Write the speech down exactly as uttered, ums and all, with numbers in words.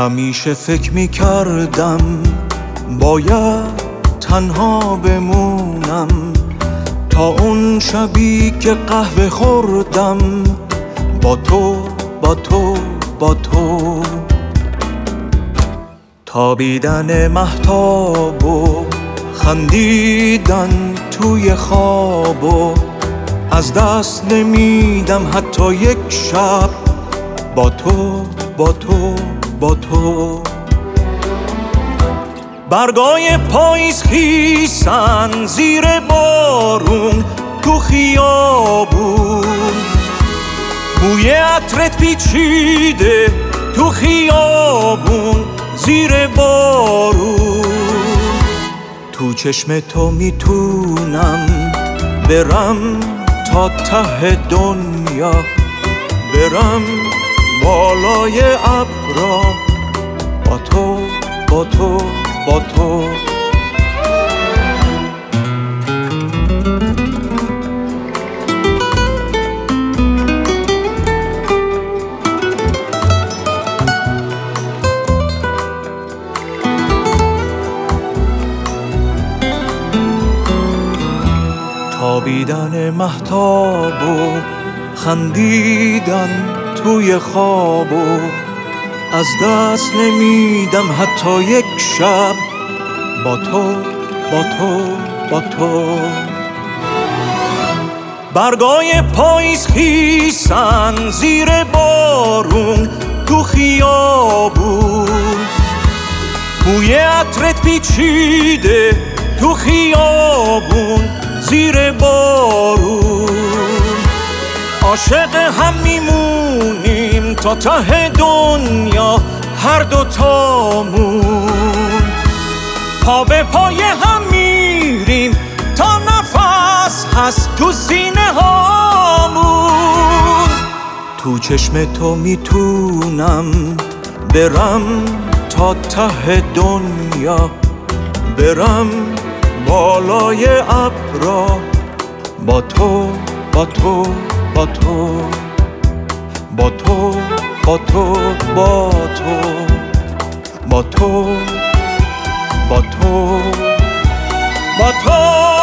همیشه فکر می کردم باید تنها بمونم تا اون شبی که قهوه خوردم با تو با تو با تو. تابیدن مهتاب و خندیدن توی خواب و از دست نمیدم حتی یک شب با تو با تو با تو. برگای پاییز خیسن زیر بارون تو خیابون، بوی عطرت پیچیده تو خیابون زیر بارون. تو چشم تو میتونم برم تا ته دنیا، برم بالای ابرا با تو با تو با تو. تابیدن مهتاب و خندیدن توی خواب و از دست نمیدم حتی یک شب با تو با تو با تو. برگای پاییز خیسن زیر بارون تو خیابون، بوی عطرت پیچیده تو خیابون زیر بارون. عاشق هم میمونیم تا ته دنیا هر دو تامون، پا به پای هم میریم تا نفس هست تو سینه هامون. تو چشم تو میتونم برم تا ته دنیا، برم بالای ابرا با تو با تو با تو با تو با تو با تو با تو با تو با تو.